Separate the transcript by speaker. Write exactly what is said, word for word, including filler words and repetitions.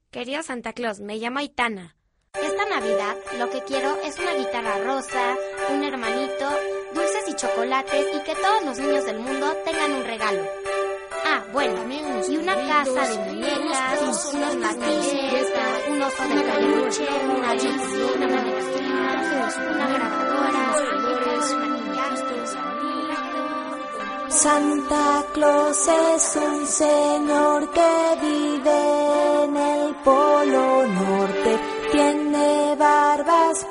Speaker 1: Querido Santa Claus, me llamo Aitana.
Speaker 2: Esta Navidad lo que quiero es una guitarra rosa, un hermanito, dulces y chocolates y que todos los niños del mundo tengan un regalo. Ah, bueno, y una casa de muñecas, unos martillos, un oso de peluche, una bici, una manecilla, una grabadora, maquillajes.
Speaker 3: Santa Claus es un señor que vive en el Polo Norte. Tiene